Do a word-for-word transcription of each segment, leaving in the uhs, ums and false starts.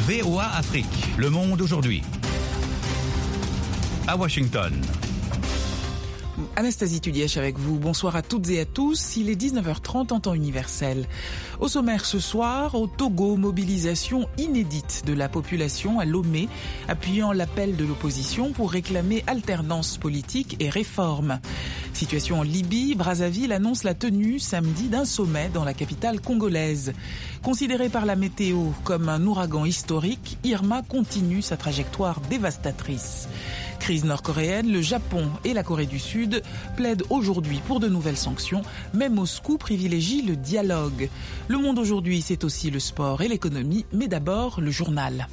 V O A Afrique, le monde aujourd'hui. À Washington. Anastasie Tulièche avec vous. Bonsoir à toutes et à tous. Il est dix-neuf heures trente en temps universel. Au sommaire ce soir, au Togo, mobilisation inédite de la population à Lomé, appuyant l'appel de l'opposition pour réclamer alternance politique et réforme. Situation en Libye, Brazzaville annonce la tenue samedi d'un sommet dans la capitale congolaise. Considéré par la météo comme un ouragan historique, Irma continue sa trajectoire dévastatrice. Crise nord-coréenne, le Japon et la Corée du Sud plaident aujourd'hui pour de nouvelles sanctions, mais Moscou privilégie le dialogue. Le monde aujourd'hui, c'est aussi le sport et l'économie, mais d'abord le journal.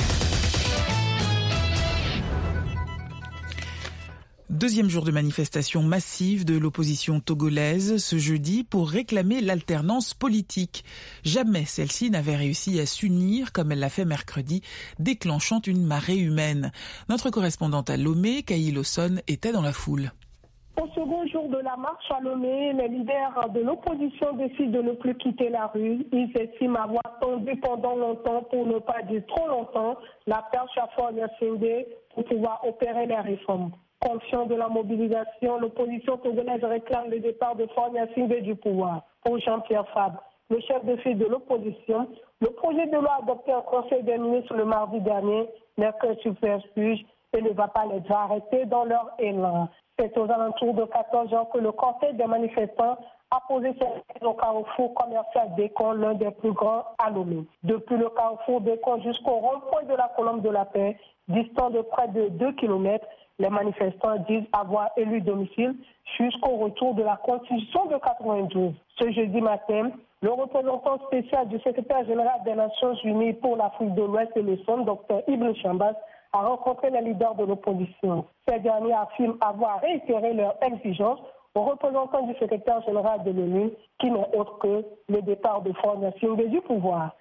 Deuxième jour de manifestation massive de l'opposition togolaise ce jeudi pour réclamer l'alternance politique. Jamais celle-ci n'avait réussi à s'unir comme elle l'a fait mercredi, déclenchant une marée humaine. Notre correspondante à Lomé, Kaï Lawson, était dans la foule. Au second jour de la marche à Lomé, les leaders de l'opposition décident de ne plus quitter la rue. Ils estiment avoir tendu pendant longtemps, pour ne pas dire trop longtemps, la perche à Faure-Gnassingbé pour pouvoir opérer les réformes. Conscient de la mobilisation, l'opposition togolaise réclame le départ de Faure-Gnassingbé du pouvoir. Pour Jean-Pierre Fabre, le chef de file de l'opposition, le projet de loi adopté en Conseil des ministres le mardi dernier n'est qu'un subterfuge et ne va pas les arrêter dans leur élan. C'est aux alentours de quatorze heures que le cortège des manifestants a posé ses pieds au carrefour commercial Bécon, l'un des plus grands à Lomé. Depuis le carrefour Bécon jusqu'au rond-point de la colombe de la paix, distant de près de deux kilomètres, les manifestants disent avoir élu domicile jusqu'au retour de la Constitution de quatre-vingt-douze. Ce jeudi matin, le représentant spécial du secrétaire général des Nations Unies pour l'Afrique de l'Ouest et le Centre, docteur Ibn Chambas, a rencontré les leaders de l'opposition. Ces derniers affirment avoir réitéré leur exigence au représentant du secrétaire général de l'ONU, qui n'est autre que le départ de Faure-Gnassingbé du pouvoir.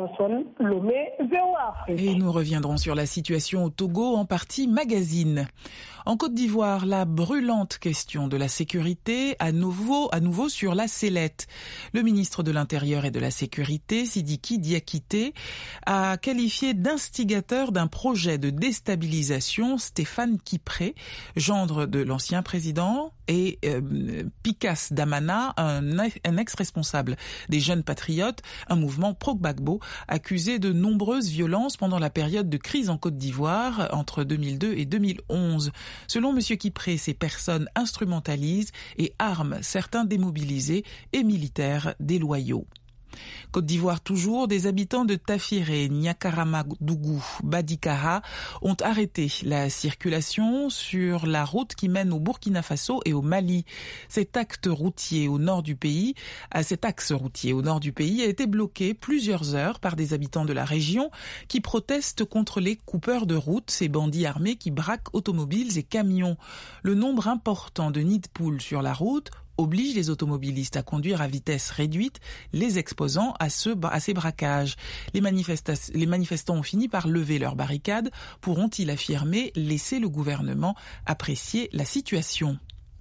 Lomé, V O A Afrique. Et nous reviendrons sur la situation au Togo en partie magazine. En Côte d'Ivoire, la brûlante question de la sécurité à nouveau, à nouveau sur la sellette. Le ministre de l'Intérieur et de la Sécurité, Sidiki Diakité, a qualifié d'instigateur d'un projet de déstabilisation Stéphane Kipré, gendre de l'ancien président, et euh, Pikas Damana, un, un ex-responsable des Jeunes Patriotes, un mouvement pro-Gbagbo, accusé de nombreuses violences pendant la période de crise en Côte d'Ivoire entre deux mille deux et deux mille onze. Selon M. Kipré, ces personnes instrumentalisent et arment certains démobilisés et militaires déloyaux. Côte d'Ivoire toujours, des habitants de Tafiré, Niakaramadougou, Badikara ont arrêté la circulation sur la route qui mène au Burkina Faso et au Mali. Cet acte routier au nord du pays, cet axe routier au nord du pays a été bloqué plusieurs heures par des habitants de la région qui protestent contre les coupeurs de route, ces bandits armés qui braquent automobiles et camions. Le nombre important de nids de poules sur la route oblige les automobilistes à conduire à vitesse réduite, les exposant à, ce, à ces braquages. Les, les manifestants ont fini par lever leurs barricades. Pourront-ils affirmer laisser le gouvernement apprécier la situation ?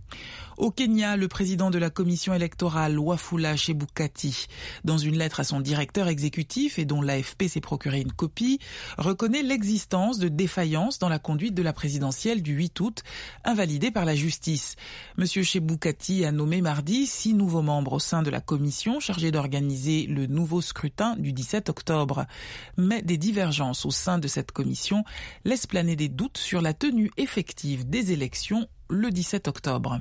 Au Kenya, le président de la commission électorale, Wafula Chebukati, dans une lettre à son directeur exécutif et dont l'A F P s'est procuré une copie, reconnaît l'existence de défaillances dans la conduite de la présidentielle du huit août, invalidée par la justice. Monsieur Chebukati a nommé mardi six nouveaux membres au sein de la commission chargée d'organiser le nouveau scrutin du dix-sept octobre. Mais des divergences au sein de cette commission laissent planer des doutes sur la tenue effective des élections le dix-sept octobre.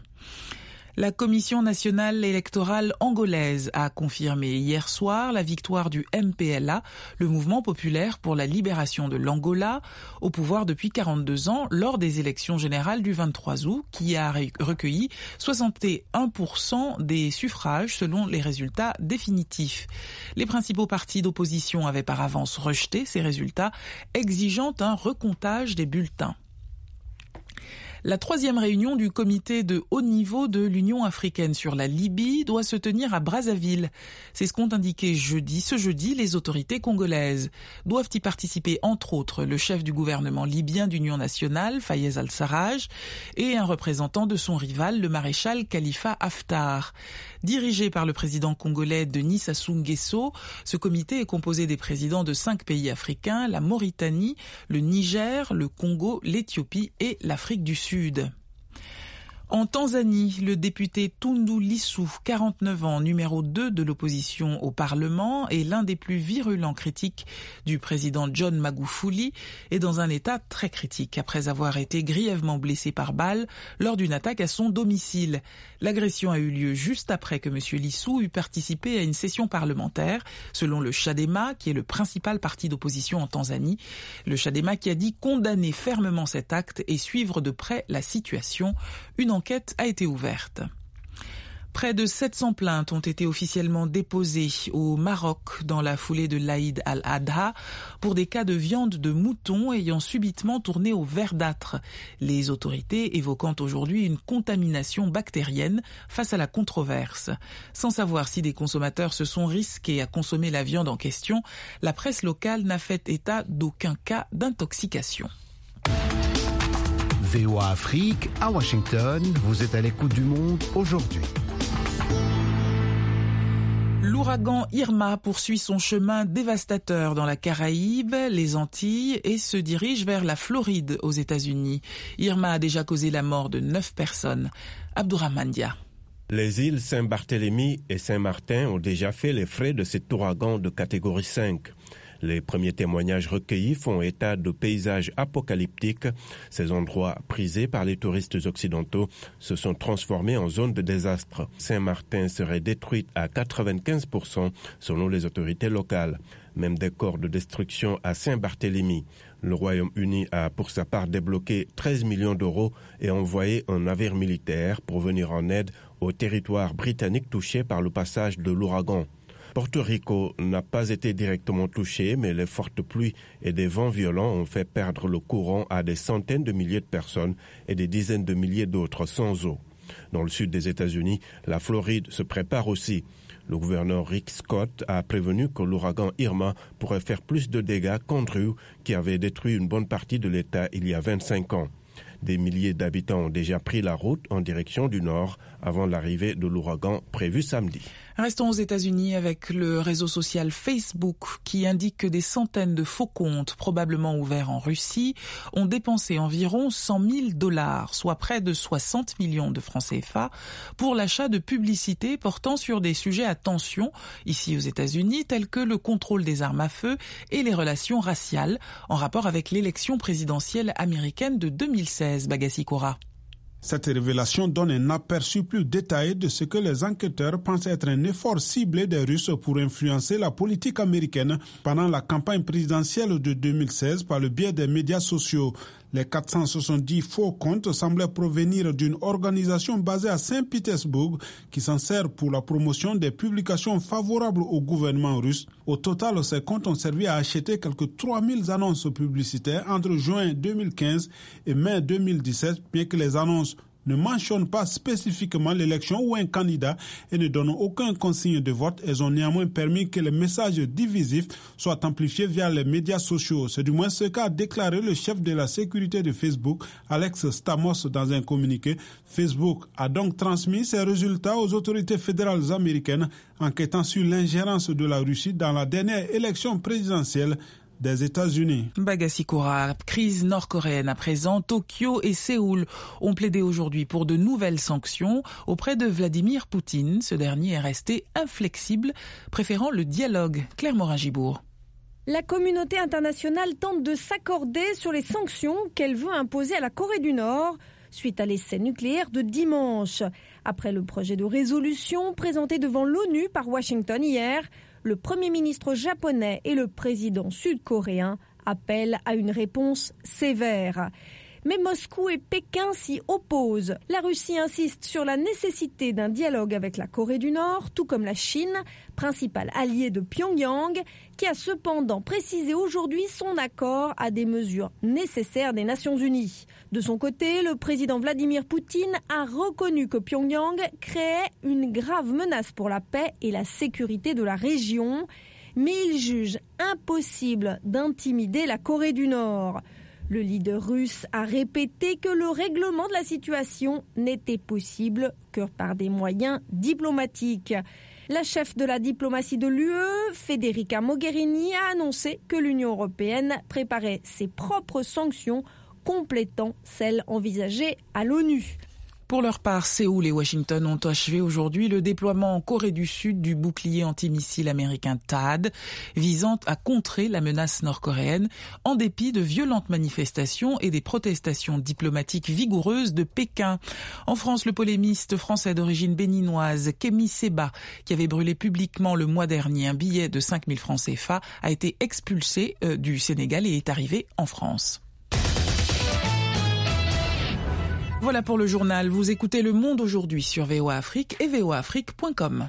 La Commission nationale électorale angolaise a confirmé hier soir la victoire du M P L A, le mouvement populaire pour la libération de l'Angola, au pouvoir depuis quarante-deux ans lors des élections générales du vingt-trois août, qui a recueilli soixante et un pour cent des suffrages selon les résultats définitifs. Les principaux partis d'opposition avaient par avance rejeté ces résultats, exigeant un recomptage des bulletins. La troisième réunion du comité de haut niveau de l'Union africaine sur la Libye doit se tenir à Brazzaville. C'est ce qu'ont indiqué jeudi, ce jeudi les autorités congolaises. Doivent y participer entre autres le chef du gouvernement libyen d'Union nationale, Fayez al-Sarraj, et un représentant de son rival, le maréchal Khalifa Haftar. Dirigé par le président congolais Denis Sassou Nguesso, ce comité est composé des présidents de cinq pays africains, la Mauritanie, le Niger, le Congo, l'Éthiopie et l'Afrique du Sud. En Tanzanie, le député Tundu Lissu, quarante-neuf ans, numéro deux de l'opposition au Parlement, est l'un des plus virulents critiques du président John Magufuli, est dans un état très critique après avoir été grièvement blessé par balle lors d'une attaque à son domicile. L'agression a eu lieu juste après que M. Lissu eut participé à une session parlementaire, selon le Chadema, qui est le principal parti d'opposition en Tanzanie. Le Chadema qui a dit condamner fermement cet acte et suivre de près la situation. Une enquête a été ouverte. Près de sept cents plaintes ont été officiellement déposées au Maroc dans la foulée de l'Aïd al-Adha pour des cas de viande de mouton ayant subitement tourné au verdâtre. Les autorités évoquant aujourd'hui une contamination bactérienne face à la controverse. Sans savoir si des consommateurs se sont risqués à consommer la viande en question, la presse locale n'a fait état d'aucun cas d'intoxication. V O A Afrique, à Washington, vous êtes à l'écoute du monde aujourd'hui. L'ouragan Irma poursuit son chemin dévastateur dans la Caraïbe, les Antilles et se dirige vers la Floride aux États-Unis. Irma a déjà causé la mort de neuf personnes. Abdourahmane Dia. Les îles Saint-Barthélemy et Saint-Martin ont déjà fait les frais de cet ouragan de catégorie cinq. Les premiers témoignages recueillis font état de paysages apocalyptiques. Ces endroits prisés par les touristes occidentaux se sont transformés en zone de désastre. Saint-Martin serait détruite à quatre-vingt-quinze pour cent selon les autorités locales. Même décor de destruction à Saint-Barthélemy. Le Royaume-Uni a pour sa part débloqué treize millions d'euros et envoyé un navire militaire pour venir en aide aux territoires britanniques touchés par le passage de l'ouragan. Porto Rico n'a pas été directement touché, mais les fortes pluies et des vents violents ont fait perdre le courant à des centaines de milliers de personnes et des dizaines de milliers d'autres sans eau. Dans le sud des États-Unis, la Floride se prépare aussi. Le gouverneur Rick Scott a prévenu que l'ouragan Irma pourrait faire plus de dégâts qu'Andrew, qui avait détruit une bonne partie de l'État il y a vingt-cinq ans. Des milliers d'habitants ont déjà pris la route en direction du nord avant l'arrivée de l'ouragan prévu samedi. Restons aux États-Unis avec le réseau social Facebook qui indique que des centaines de faux comptes, probablement ouverts en Russie, ont dépensé environ cent mille dollars, soit près de soixante millions de francs C F A, pour l'achat de publicités portant sur des sujets à tension ici aux États-Unis, tels que le contrôle des armes à feu et les relations raciales, en rapport avec l'élection présidentielle américaine de deux mille seize. Bagassi Koura. Cette révélation donne un aperçu plus détaillé de ce que les enquêteurs pensent être un effort ciblé des Russes pour influencer la politique américaine pendant la campagne présidentielle de deux mille seize par le biais des médias sociaux. Les quatre cent soixante-dix faux comptes semblaient provenir d'une organisation basée à Saint-Pétersbourg qui s'en sert pour la promotion des publications favorables au gouvernement russe. Au total, ces comptes ont servi à acheter quelques trois mille annonces publicitaires entre juin deux mille quinze et mai deux mille dix-sept, bien que les annonces ne mentionnent pas spécifiquement l'élection ou un candidat et ne donnent aucun consigne de vote. Elles ont néanmoins permis que les messages divisifs soient amplifiés via les médias sociaux. C'est du moins ce qu'a déclaré le chef de la sécurité de Facebook, Alex Stamos, dans un communiqué. Facebook a donc transmis ces résultats aux autorités fédérales américaines enquêtant sur l'ingérence de la Russie dans la dernière élection présidentielle des États-Unis. Bagassi Koura, crise nord-coréenne à présent. Tokyo et Séoul ont plaidé aujourd'hui pour de nouvelles sanctions auprès de Vladimir Poutine. Ce dernier est resté inflexible, préférant le dialogue. Claire Morin-Gibourg. La communauté internationale tente de s'accorder sur les sanctions qu'elle veut imposer à la Corée du Nord suite à l'essai nucléaire de dimanche. Après le projet de résolution présenté devant l'ONU par Washington hier, le Premier ministre japonais et le président sud-coréen appellent à une réponse sévère. Mais Moscou et Pékin s'y opposent. La Russie insiste sur la nécessité d'un dialogue avec la Corée du Nord, tout comme la Chine, principal allié de Pyongyang, qui a cependant précisé aujourd'hui son accord à des mesures nécessaires des Nations Unies. De son côté, le président Vladimir Poutine a reconnu que Pyongyang créait une grave menace pour la paix et la sécurité de la région, mais il juge impossible d'intimider la Corée du Nord. Le leader russe a répété que le règlement de la situation n'était possible que par des moyens diplomatiques. La chef de la diplomatie de l'U E, Federica Mogherini, a annoncé que l'Union européenne préparait ses propres sanctions, complétant celles envisagées à l'ONU. Pour leur part, Séoul et Washington ont achevé aujourd'hui le déploiement en Corée du Sud du bouclier antimissile américain T A D, visant à contrer la menace nord-coréenne, en dépit de violentes manifestations et des protestations diplomatiques vigoureuses de Pékin. En France, le polémiste français d'origine béninoise Kémy Séba, qui avait brûlé publiquement le mois dernier un billet de cinq mille francs C F A, a été expulsé euh, du Sénégal et est arrivé en France. Voilà pour le journal. Vous écoutez Le Monde aujourd'hui sur V O A Afrique et v o a afrique point com.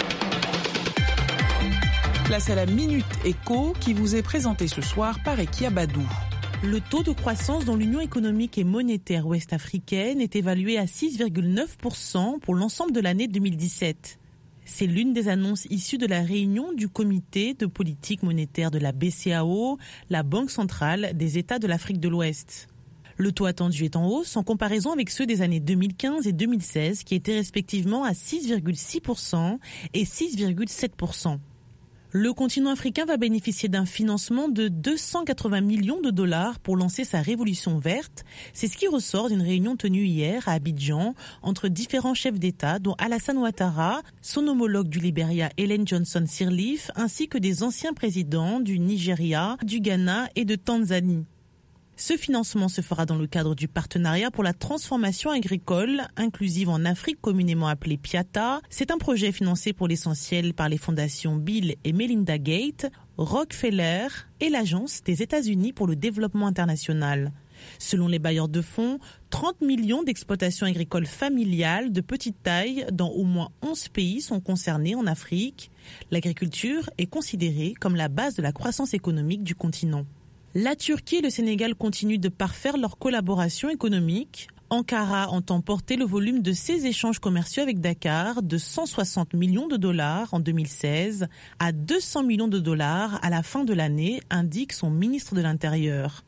Place à la Minute Éco qui vous est présentée ce soir par Ekia Badou. Le taux de croissance dans l'Union économique et monétaire ouest-africaine est évalué à six virgule neuf pour cent pour l'ensemble de l'année deux mille dix-sept. C'est l'une des annonces issues de la réunion du comité de politique monétaire de la B C A O, la Banque centrale des États de l'Afrique de l'Ouest. Le taux attendu est en hausse en comparaison avec ceux des années deux mille quinze et deux mille seize qui étaient respectivement à six virgule six pour cent et six virgule sept pour cent. Le continent africain va bénéficier d'un financement de deux cent quatre-vingts millions de dollars pour lancer sa révolution verte. C'est ce qui ressort d'une réunion tenue hier à Abidjan entre différents chefs d'État dont Alassane Ouattara, son homologue du Libéria Ellen Johnson Sirleaf ainsi que des anciens présidents du Nigeria, du Ghana et de Tanzanie. Ce financement se fera dans le cadre du partenariat pour la transformation agricole inclusive en Afrique, communément appelé PIATA. C'est un projet financé pour l'essentiel par les fondations Bill et Melinda Gates, Rockefeller et l'Agence des États-Unis pour le développement international. Selon les bailleurs de fonds, trente millions d'exploitations agricoles familiales de petite taille dans au moins onze pays sont concernés en Afrique. L'agriculture est considérée comme la base de la croissance économique du continent. La Turquie et le Sénégal continuent de parfaire leur collaboration économique. Ankara entend porter le volume de ses échanges commerciaux avec Dakar de cent soixante millions de dollars en deux mille seize à deux cents millions de dollars à la fin de l'année, indique son ministre de l'Intérieur.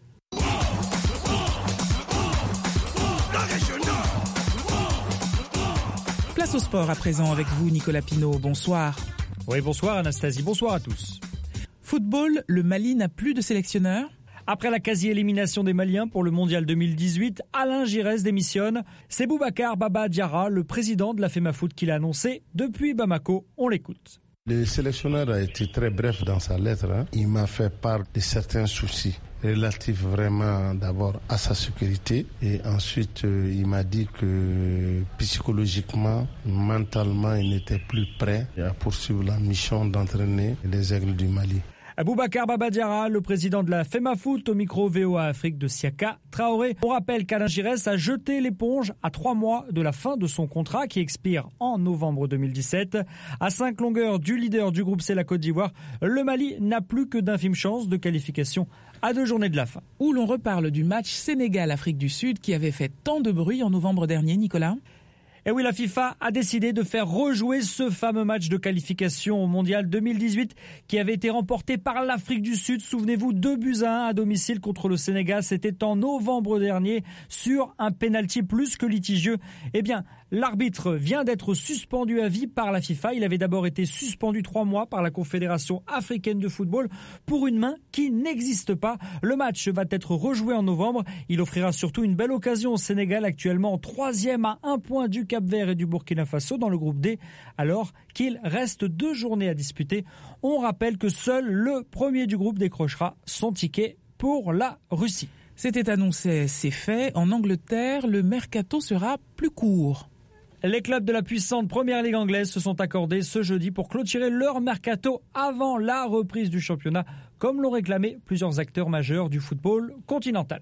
Place au sport à présent avec vous, Nicolas Pinault. Bonsoir. Oui, bonsoir Anastasie, bonsoir à tous. Football, le Mali n'a plus de sélectionneur. Après la quasi-élimination des Maliens pour le Mondial deux mille dix-huit, Alain Giresse démissionne. C'est Boubacar Baba Diarra, le président de la FEMAFOOT, qui l'a annoncé depuis Bamako. On l'écoute. Le sélectionneur a été très bref dans sa lettre. Hein. Il m'a fait part de certains soucis relatifs vraiment d'abord à sa sécurité et ensuite euh, il m'a dit que psychologiquement, mentalement, il n'était plus prêt à poursuivre la mission d'entraîner les Aigles du Mali. Boubacar Baba Diarra, le président de la FEMAFOOT, au micro V O A Afrique de Siaka Traoré. On rappelle qu'Alain Giresse a jeté l'éponge à trois mois de la fin de son contrat qui expire en novembre deux mille dix-sept. À cinq longueurs du leader du groupe C, la Côte d'Ivoire, le Mali n'a plus que d'infimes chances de qualification à deux journées de la fin. Où l'on reparle du match Sénégal-Afrique du Sud qui avait fait tant de bruit en novembre dernier, Nicolas. Et oui, la FIFA a décidé de faire rejouer ce fameux match de qualification au Mondial deux mille dix-huit qui avait été remporté par l'Afrique du Sud. Souvenez-vous, deux buts à un à domicile contre le Sénégal. C'était en novembre dernier sur un pénalty plus que litigieux. Eh bien, l'arbitre vient d'être suspendu à vie par la FIFA. Il avait d'abord été suspendu trois mois par la Confédération africaine de football pour une main qui n'existe pas. Le match va être rejoué en novembre. Il offrira surtout une belle occasion au Sénégal, actuellement troisième à un point du Cap-Vert et du Burkina Faso dans le groupe D, alors qu'il reste deux journées à disputer. On rappelle que seul le premier du groupe décrochera son ticket pour la Russie. C'était annoncé, c'est fait. En Angleterre, le mercato sera plus court. Les clubs de la puissante première ligue anglaise se sont accordés ce jeudi pour clôturer leur mercato avant la reprise du championnat, comme l'ont réclamé plusieurs acteurs majeurs du football continental.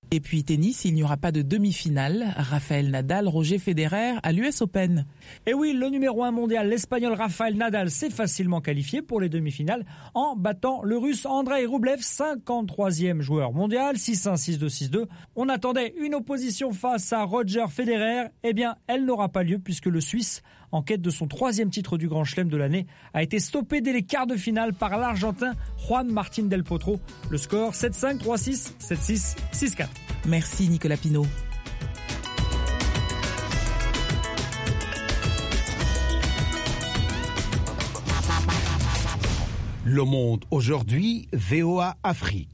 Et puis tennis, il n'y aura pas de demi-finale. Rafael Nadal, Roger Federer à l'U S Open. Et oui, le numéro un mondial, l'Espagnol Rafael Nadal, s'est facilement qualifié pour les demi-finales en battant le Russe Andrei Rublev, cinquante-troisième joueur mondial, six un, six deux, six deux. On attendait une opposition face à Roger Federer. Eh bien, elle n'aura pas lieu puisque le Suisse, en quête de son troisième titre du Grand Chelem de l'année, a été stoppé dès les quarts de finale par l'Argentin Juan Martín del Potro. Le score sept cinq, trois six, sept six, six quatre. Merci Nicolas Pinault. Le Monde aujourd'hui, V O A Afrique.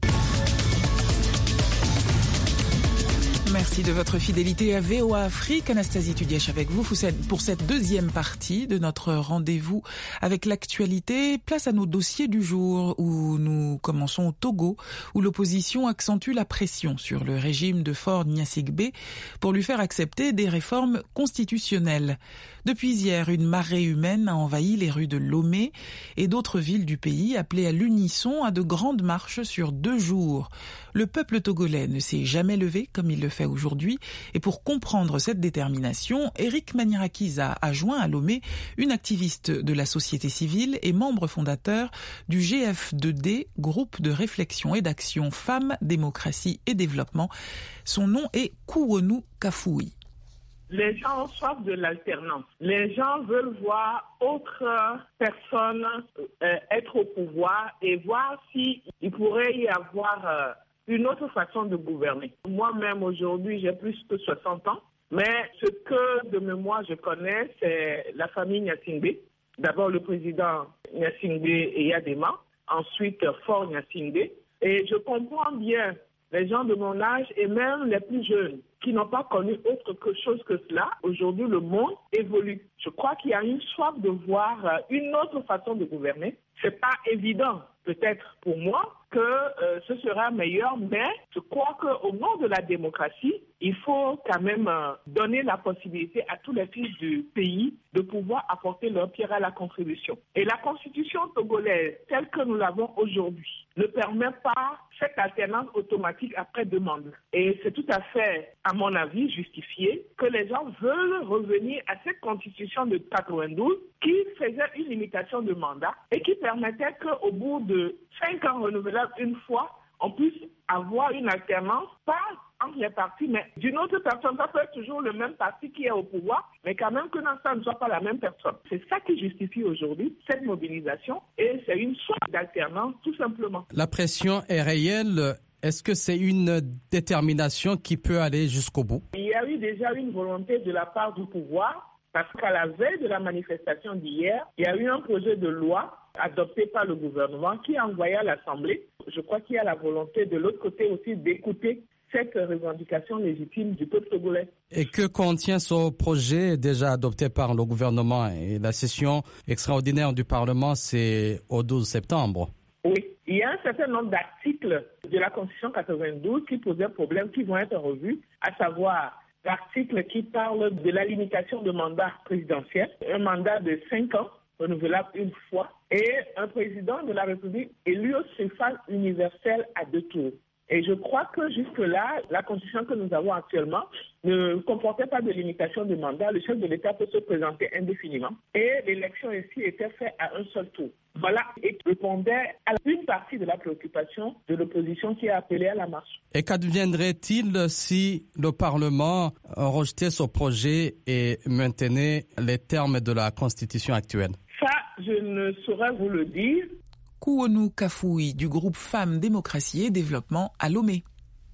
Merci de votre fidélité à V O A Afrique. Anastasie Tudièche avec vous pour cette deuxième partie de notre rendez-vous avec l'actualité. Place à nos dossiers du jour où nous commençons au Togo, où l'opposition accentue la pression sur le régime de Faure Gnassingbé pour lui faire accepter des réformes constitutionnelles. Depuis hier, une marée humaine a envahi les rues de Lomé et d'autres villes du pays, appelées à l'unisson à de grandes marches sur deux jours. Le peuple togolais ne s'est jamais levé comme il le fait aujourd'hui, et pour comprendre cette détermination, Eric Manirakiza a joint à Lomé une activiste de la société civile et membre fondateur du G F deux D, groupe de réflexion et d'action Femmes, Démocratie et Développement. Son nom est Kouwonou Kafoui. Les gens ont soif de l'alternance. Les gens veulent voir autres personnes euh, être au pouvoir et voir s'il pourrait y avoir euh, une autre façon de gouverner. Moi-même, aujourd'hui, j'ai plus que soixante ans, mais ce que de mémoire je connais, c'est la famille Gnassingbé. D'abord le président Gnassingbé et Yadema, ensuite Faure Gnassingbé. Et je comprends bien les gens de mon âge et même les plus jeunes qui n'ont pas connu autre que chose que cela. Aujourd'hui, le monde évolue. Je crois qu'il y a une soif de voir une autre façon de gouverner. C'est pas évident, peut-être pour moi, que euh, ce sera meilleur, mais je crois qu'au nom de la démocratie, il faut quand même euh, donner la possibilité à tous les fils du pays de pouvoir apporter leur pierre à la contribution. Et la constitution togolaise, telle que nous l'avons aujourd'hui, ne permet pas cette alternance automatique après deux mandats. Et c'est tout à fait, à mon avis, justifié que les gens veulent revenir à cette constitution de quatre-vingt-douze qui faisait une limitation de mandat et qui permettait qu'au bout de cinq ans renouvelables une fois, on puisse avoir une alternance, pas entre les partis, mais d'une autre personne. Ça peut être toujours le même parti qui est au pouvoir, mais quand même que dans ça ne soit pas la même personne. C'est ça qui justifie aujourd'hui cette mobilisation et c'est une sorte d'alternance tout simplement. La pression est réelle. Est-ce que c'est une détermination qui peut aller jusqu'au bout? Il y a eu déjà une volonté de la part du pouvoir, parce qu'à la veille de la manifestation d'hier, il y a eu un projet de loi adopté par le gouvernement qui est envoyé à l'Assemblée. Je crois qu'il y a la volonté de l'autre côté aussi d'écouter cette revendication légitime du peuple togolais. Et que contient ce projet déjà adopté par le gouvernement? Et la session extraordinaire du Parlement, c'est au douze septembre. Oui, il y a un certain nombre d'articles de la Constitution quatre-vingt-douze qui posaient problème, qui vont être revus, à savoir l'article qui parle de la limitation de mandat présidentiel, un mandat de cinq ans, renouvelable une fois, et un président de la République élu au suffrage universel à deux tours. Et je crois que jusque-là, la constitution que nous avons actuellement ne comportait pas de limitation de mandat. Le chef de l'État peut se présenter indéfiniment. Et l'élection ici était faite à un seul tour. Voilà, et répondait à une partie de la préoccupation de l'opposition qui a appelé à la marche. Et qu'adviendrait-il si le Parlement rejetait ce projet et maintenait les termes de la Constitution actuelle? Ça, je ne saurais vous le dire. Kouwonou Kafoui du groupe Femmes, Démocratie et Développement à Lomé.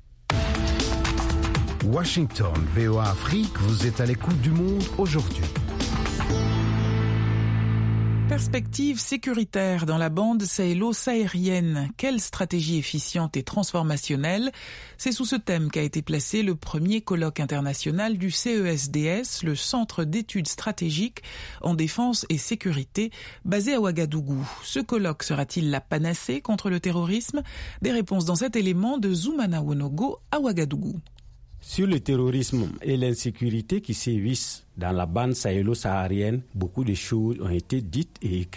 Washington, V O A Afrique, vous êtes à l'écoute du monde aujourd'hui. Perspective sécuritaire dans la bande sahélo-saharienne. Quelle stratégie efficiente et transformationnelle? C'est sous ce thème qu'a été placé le premier colloque international du C E S D S, le Centre d'études stratégiques en défense et sécurité, basé à Ouagadougou. Ce colloque sera-t-il la panacée contre le terrorisme? Des réponses dans cet élément de Zoumana Wonogo à Ouagadougou. Sur le terrorisme et l'insécurité qui sévissent dans la bande sahélo-saharienne, beaucoup de choses ont été dites et écrites.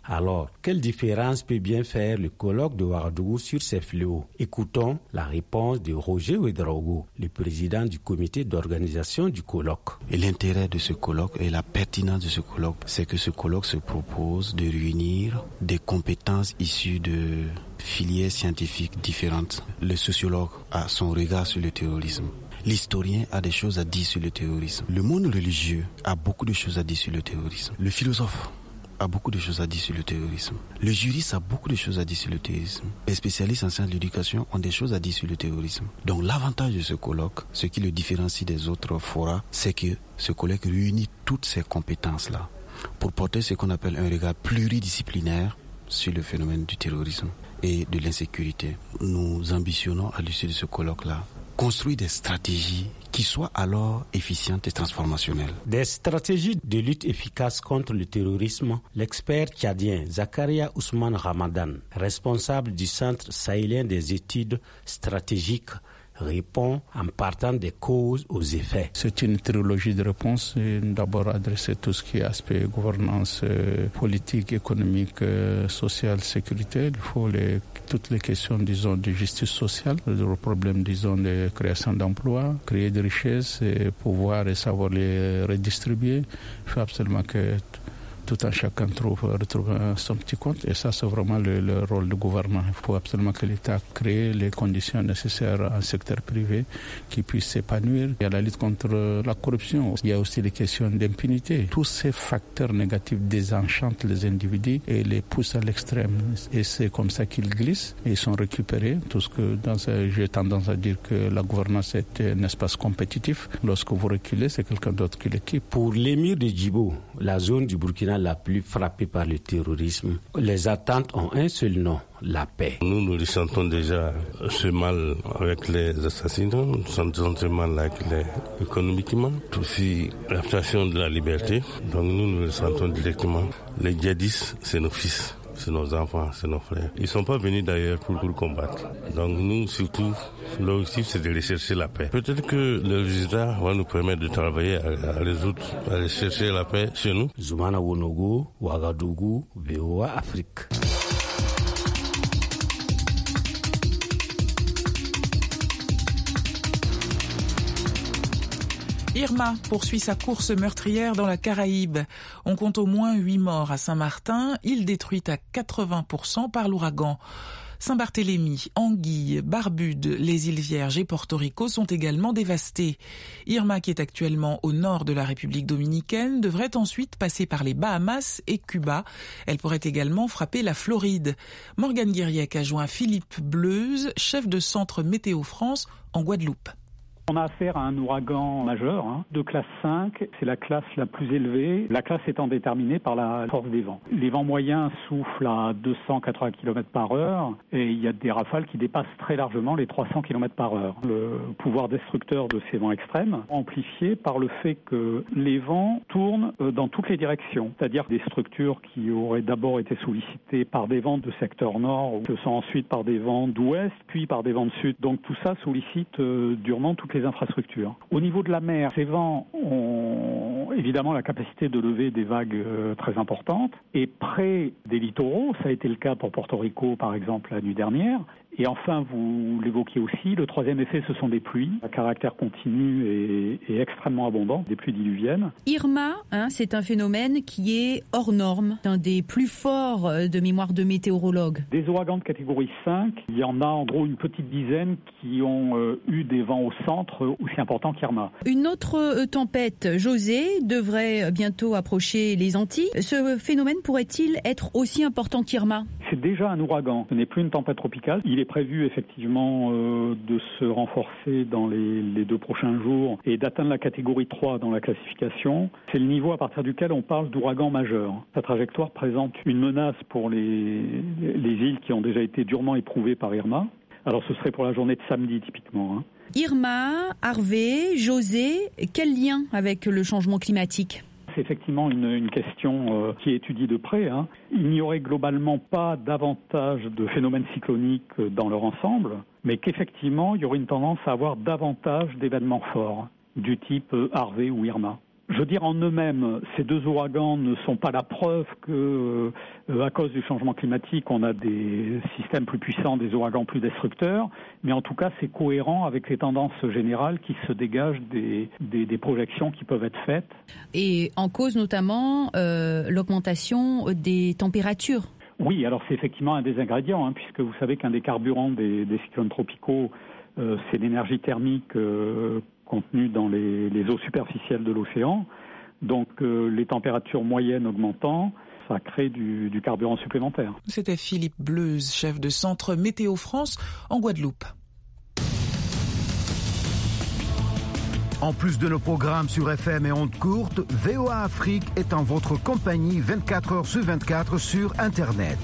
Alors, quelle différence peut bien faire le colloque de Ouagadougou sur ces fléaux? Écoutons la réponse de Roger Ouedraogo, le président du comité d'organisation du colloque. Et l'intérêt de ce colloque et la pertinence de ce colloque, c'est que ce colloque se propose de réunir des compétences issues de filières scientifiques différentes. Le sociologue a son regard sur le terrorisme. L'historien a des choses à dire sur le terrorisme. Le monde religieux a beaucoup de choses à dire sur le terrorisme. Le philosophe a beaucoup de choses à dire sur le terrorisme. Le juriste a beaucoup de choses à dire sur le terrorisme. Les spécialistes en sciences de l'éducation ont des choses à dire sur le terrorisme. Donc l'avantage de ce colloque, ce qui le différencie des autres forats, c'est que ce colloque réunit toutes ces compétences-là pour porter ce qu'on appelle un regard pluridisciplinaire sur le phénomène du terrorisme et de l'insécurité. Nous ambitionnons à l'issue de ce colloque-là construire des stratégies qui soient alors efficientes et transformationnelles. Des stratégies de lutte efficaces contre le terrorisme, l'expert tchadien Zakaria Ousmane Ramadan, responsable du Centre sahélien des études stratégiques, répond en partant des causes aux effets. C'est une trilogie de réponses. D'abord adresser tout ce qui est aspect gouvernance euh, politique, économique, euh, sociale, sécurité. Il faut les, toutes les questions, disons, de justice sociale, le problème, disons, de création d'emplois, créer des richesses et pouvoir et savoir les redistribuer. Il faut absolument que tout un chacun trouve, retrouve son petit compte. Et ça, c'est vraiment le, le rôle du gouvernement. Il faut absolument que l'État crée les conditions nécessaires à un secteur privé qui puisse s'épanouir. Il y a la lutte contre la corruption. Il y a aussi les questions d'impunité. Tous ces facteurs négatifs désenchantent les individus et les poussent à l'extrême. Et c'est comme ça qu'ils glissent et ils sont récupérés. Tout ce que dans, j'ai tendance à dire que la gouvernance est un espace compétitif. Lorsque vous reculez, c'est quelqu'un d'autre qui l'équipe. Pour l'émir de Djibo, la zone du Burkina la plus frappée par le terrorisme, les attentes ont un seul nom, la paix. Nous, nous ressentons déjà ce mal avec les assassinats, nous ressentons ce mal avec les économiquement, aussi l'abstention de la liberté. Donc nous, nous ressentons directement. Les djihadistes, c'est nos fils. C'est nos enfants, c'est nos frères. Ils ne sont pas venus d'ailleurs pour, pour combattre. Donc nous, surtout, l'objectif, c'est de rechercher la paix. Peut-être que le résultat va nous permettre de travailler à, à résoudre, à rechercher la paix chez nous. Zoumana Wonogo, Ouagadougou, V O A Afrique. Irma poursuit sa course meurtrière dans la Caraïbe. On compte au moins huit morts à Saint-Martin, île détruite à quatre-vingts pour cent par l'ouragan. Saint-Barthélemy, Anguille, Barbude, les îles Vierges et Porto Rico sont également dévastées. Irma, qui est actuellement au nord de la République dominicaine, devrait ensuite passer par les Bahamas et Cuba. Elle pourrait également frapper la Floride. Morgane Guiriec a joint Philippe Bleuze, chef de centre Météo France en Guadeloupe. On a affaire à un ouragan majeur, hein, de classe cinq, c'est la classe la plus élevée, la classe étant déterminée par la force des vents. Les vents moyens soufflent à deux cent quatre-vingts kilomètres par heure et il y a des rafales qui dépassent très largement les trois cents kilomètres par heure. Le pouvoir destructeur de ces vents extrêmes, amplifié par le fait que les vents tournent dans toutes les directions, c'est-à-dire des structures qui auraient d'abord été sollicitées par des vents de secteur nord, ce sont ensuite par des vents d'ouest, puis par des vents de sud. Donc tout ça sollicite euh, durement toutes les infrastructures. Au niveau de la mer, ces vents ont évidemment la capacité de lever des vagues euh, très importantes. Et près des littoraux, ça a été le cas pour Porto Rico par exemple la nuit dernière. Et enfin, vous l'évoquiez aussi, le troisième effet, ce sont des pluies à caractère continu et, et extrêmement abondant, des pluies diluviennes. Irma, hein, c'est un phénomène qui est hors norme, un des plus forts de mémoire de météorologues. Des ouragans de catégorie cinq, il y en a en gros une petite dizaine qui ont euh, eu des vents au centre aussi importants qu'Irma. Une autre euh, tempête, José, devrait bientôt approcher les Antilles. Ce phénomène pourrait-il être aussi important qu'Irma ? C'est déjà un ouragan, ce n'est plus une tempête tropicale. Il est prévu effectivement euh, de se renforcer dans les, les deux prochains jours et d'atteindre la catégorie trois dans la classification. C'est le niveau à partir duquel on parle d'ouragan majeur. Sa trajectoire présente une menace pour les, les îles qui ont déjà été durement éprouvées par Irma. Alors ce serait pour la journée de samedi typiquement. Hein. Irma, Harvey, José, quel lien avec le changement climatique ? C'est effectivement une, une question euh, qui est étudiée de près. Hein. Il n'y aurait globalement pas davantage de phénomènes cycloniques dans leur ensemble, mais qu'effectivement, il y aurait une tendance à avoir davantage d'événements forts, du type Harvey ou Irma. Je veux dire, en eux-mêmes, ces deux ouragans ne sont pas la preuve que, euh, à cause du changement climatique, on a des systèmes plus puissants, des ouragans plus destructeurs, mais en tout cas, c'est cohérent avec les tendances générales qui se dégagent des, des, des projections qui peuvent être faites. Et en cause notamment euh, l'augmentation des températures. Oui, alors c'est effectivement un des ingrédients, hein, puisque vous savez qu'un des carburants des, des cyclones tropicaux, euh, c'est l'énergie thermique euh, contenue dans les, les eaux superficielles de l'océan. Donc euh, les températures moyennes augmentant, ça crée du, du carburant supplémentaire. C'était Philippe Bleuze, chef de centre Météo France en Guadeloupe. En plus de nos programmes sur F M et ondes courtes, V O A Afrique est en votre compagnie vingt-quatre heures sur vingt-quatre sur Internet.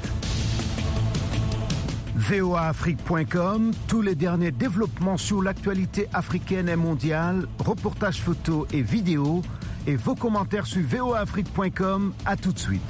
V O A Afrique point com, tous les derniers développements sur l'actualité africaine et mondiale, reportages photos et vidéos, et vos commentaires sur V O A Afrique point com. À tout de suite.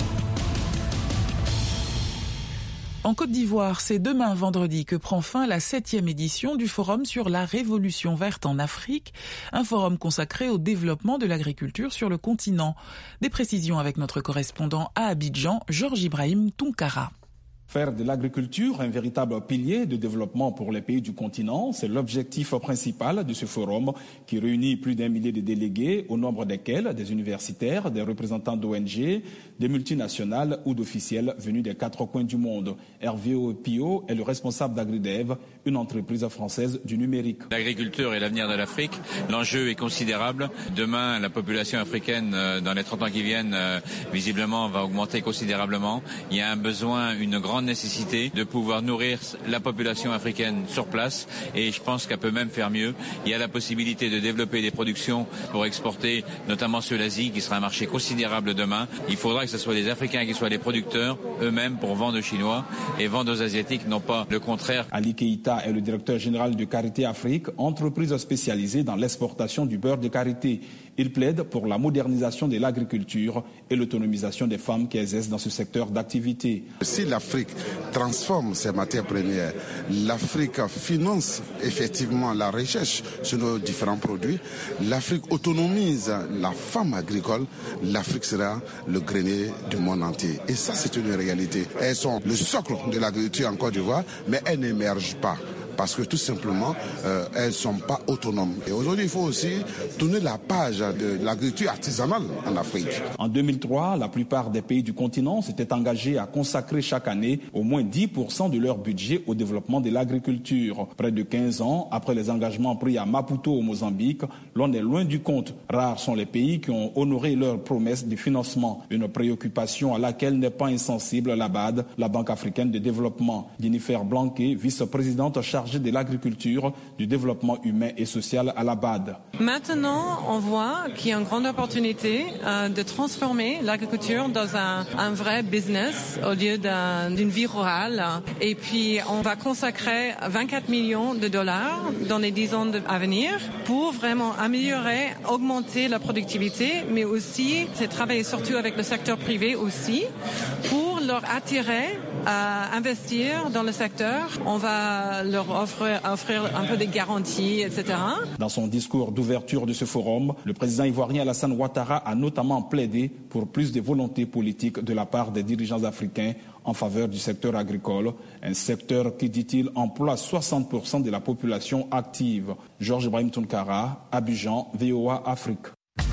En Côte d'Ivoire, c'est demain vendredi que prend fin la septième édition du Forum sur la Révolution verte en Afrique, un forum consacré au développement de l'agriculture sur le continent. Des précisions avec notre correspondant à Abidjan, Georges Ibrahim Tounkara. Faire de l'agriculture un véritable pilier de développement pour les pays du continent, c'est l'objectif principal de ce forum qui réunit plus d'un millier de délégués, au nombre desquels des universitaires, des représentants d'O N G, des multinationales ou d'officiels venus des quatre coins du monde. Hervé Pio est le responsable d'AgriDev, une entreprise française du numérique. L'agriculture est l'avenir de l'Afrique. L'enjeu est considérable. Demain, la population africaine, dans les trente ans qui viennent, visiblement, va augmenter considérablement. Il y a un besoin, une grande nécessité de pouvoir nourrir la population africaine sur place et je pense qu'elle peut même faire mieux. Il y a la possibilité de développer des productions pour exporter, notamment sur l'Asie, qui sera un marché considérable demain. Il faudra que ce soit les Africains qui soient les producteurs eux-mêmes pour vendre aux Chinois et vendre aux Asiatiques, non pas le contraire. Ali Keïta est le directeur général de Karité Afrique, entreprise spécialisée dans l'exportation du beurre de karité. Il plaide pour la modernisation de l'agriculture et l'autonomisation des femmes qui exercent dans ce secteur d'activité. Si l'Afrique transforme ses matières premières, l'Afrique finance effectivement la recherche sur nos différents produits, l'Afrique autonomise la femme agricole, l'Afrique sera le grenier du monde entier. Et ça, c'est une réalité. Elles sont le socle de l'agriculture en Côte d'Ivoire, mais elles n'émergent pas. Parce que tout simplement, euh, elles ne sont pas autonomes. Et aujourd'hui, il faut aussi tourner la page de l'agriculture artisanale en Afrique. En deux mille trois, la plupart des pays du continent s'étaient engagés à consacrer chaque année au moins dix pour cent de leur budget au développement de l'agriculture. Près de quinze ans après les engagements pris à Maputo au Mozambique, l'on est loin du compte. Rares sont les pays qui ont honoré leurs promesses de financement. Une préoccupation à laquelle n'est pas insensible la B A D, la Banque africaine de développement. Jennifer Blanquet, vice-présidente chargée de l'agriculture, du développement humain et social à la B A D. Maintenant, on voit qu'il y a une grande opportunité euh, de transformer l'agriculture dans un, un vrai business au lieu d'un, d'une vie rurale. Et puis, on va consacrer vingt-quatre millions de dollars dans les dix ans à venir pour vraiment améliorer, augmenter la productivité, mais aussi, c'est travailler surtout avec le secteur privé aussi pour leur attirer à investir dans le secteur. On va leur offrir, offrir un peu de garanties, et cetera. Dans son discours d'ouverture de ce forum, le président ivoirien Alassane Ouattara a notamment plaidé pour plus de volonté politique de la part des dirigeants africains en faveur du secteur agricole, un secteur qui, dit-il, emploie soixante pour cent de la population active. Georges Ibrahim Tounkara, Abidjan, V O A Afrique.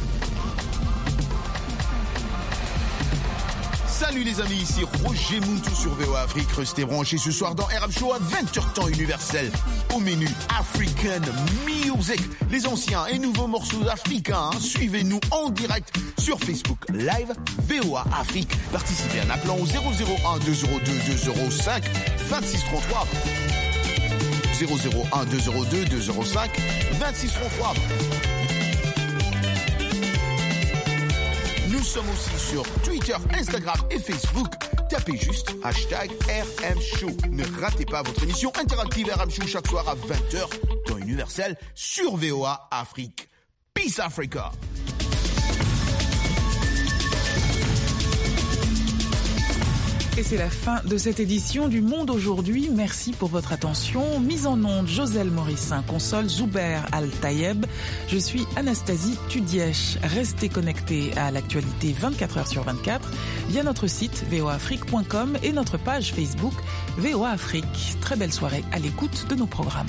Salut les amis, ici Roger Mountou sur V O A Afrique. Restez branchés ce soir dans R M Show à vingt heures temps universel. Au menu African Music, les anciens et nouveaux morceaux africains. Suivez-nous en direct sur Facebook Live V O A Afrique. Participez en appelant au zéro zéro un deux zéro deux deux zéro cinq vingt-six trente-trois. zéro zéro un deux zéro deux deux zéro cinq vingt-six trente-trois. Nous sommes aussi sur Twitter, Instagram et Facebook. Tapez juste hashtag R M Show. Ne ratez pas votre émission interactive R M Show chaque soir à vingt heures dans Universel sur V O A Afrique. Peace Africa. Et c'est la fin de cette édition du Monde aujourd'hui. Merci pour votre attention. Mise en onde, Joselle Morissin, console Zuber Al-Tayeb. Je suis Anastasie Tudièche. Restez connectés à l'actualité vingt-quatre heures sur vingt-quatre via notre site v o a afrique point com et notre page Facebook V O A Afrique. Très belle soirée à l'écoute de nos programmes.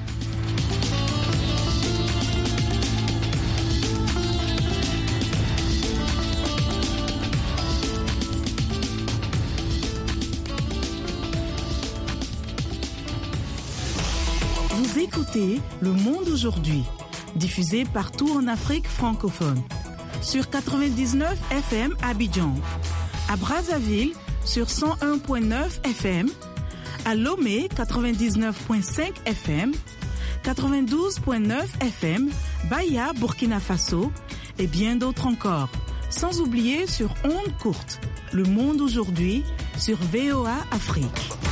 Vous écoutez Le Monde aujourd'hui, diffusé partout en Afrique francophone. Sur quatre-vingt-dix-neuf F M à Abidjan, à Brazzaville sur cent un virgule neuf F M, à Lomé quatre-vingt-dix-neuf virgule cinq F M, quatre-vingt-douze virgule neuf F M, Baya, Burkina Faso et bien d'autres encore. Sans oublier sur ondes courtes, Le Monde aujourd'hui sur V O A Afrique.